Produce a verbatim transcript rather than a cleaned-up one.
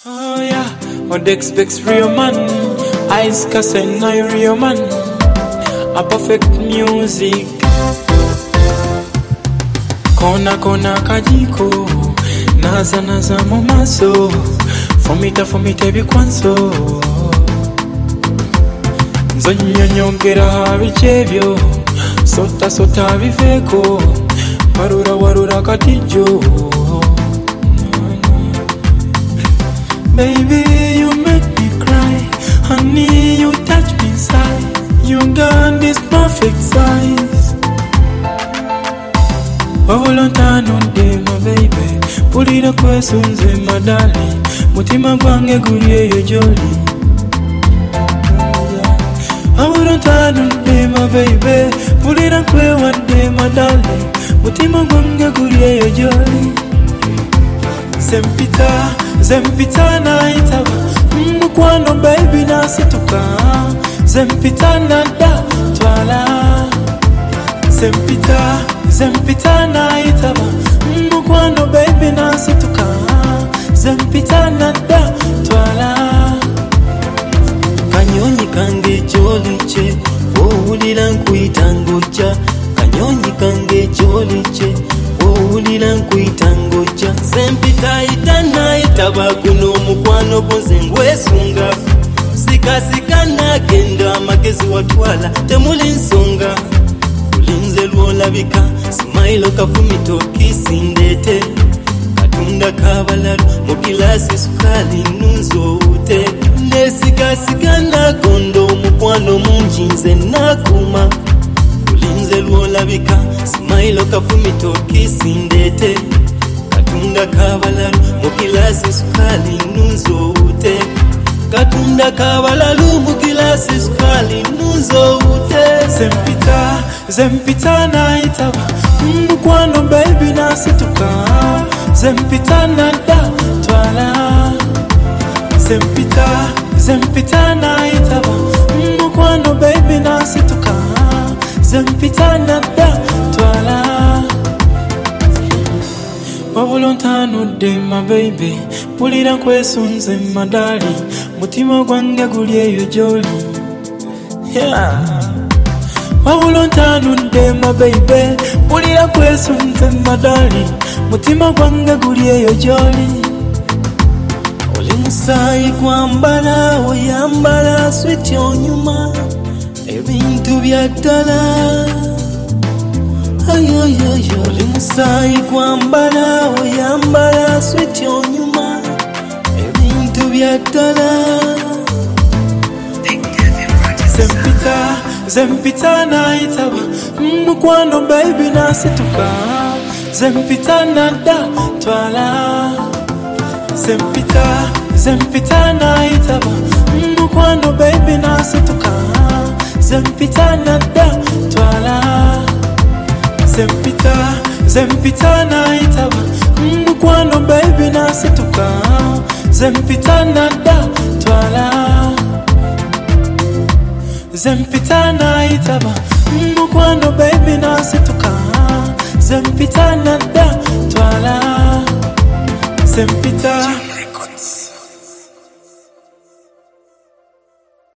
Oh yeah, what expects real man? Eyes casting I real man. A perfect music. Kona kona kajiko, naza naza momaso. Fomita fomita bikwanso. Nzonyo nyongera bichebyo, sota sota biveko. Warura warura katijo. Baby, you make me cry. Honey, you touch me inside. You got this perfect size. Wawulantano nde my baby. Pulira kwesunze madali. Mutima gwange gulye yo jolly. Wawulantano nde my baby. Pulira kwe wande madali. Mutima gwange gulye yo jolly. Zempita, zempita na itaba Mkwano baby na situka Zempita na da twala Zempita, zempita na itaba Mkwano baby na situka Zempita na da twala Kanyonyi kange choliche Wowulira nkuita ngocha Kanyonyi kange choliche Wowulira nkuita ngocha Zempita itana itaba kuno mukwano bonze ngwesunga Sika sika nagenda amagezi watwala temuli nsonga Kulinze lwolabika smile kafumito kisindete Katunda kabalalu mukilasi sukali nunzo ute Nesika sika nagondo mukwano mungi nze nakuma Kulinze lwolabika smile kafumito kisindete Katunda kabalalu mukilasi sukali nunzo ute Katunda kabalalu mukilasi sukali nunzo ute Zempita, zempita na itaba Mkwano baby na situka Zempita na da twala Zempita, zempita na itaba Mkwano baby na situka Zempita na da twala Wawulantano de my baby. Pulira kwesunze madali. Mutima gwange gulye yo jolly. Yeah. Wawulantano de my baby. Pulira kwesunze madali. Mutima gwange gulye yo jolly. Oli musayi kwambala oyambala sweet onyuma ebintu byaddala Ayoyoyo Oli musayi kwambala oyambala sweet onyuma ebintu byaddala Zempita, zempita na itaba Mkwano baby na situka Zempita na da twala Zempita, zempita na itaba Mkwano baby na situka Zempita na da twala Zempita, zempita na itaba Mkwano baby na situka Zempita na da twala Zempita na itaba Mkwano baby na situka Zempita na da twala Zempita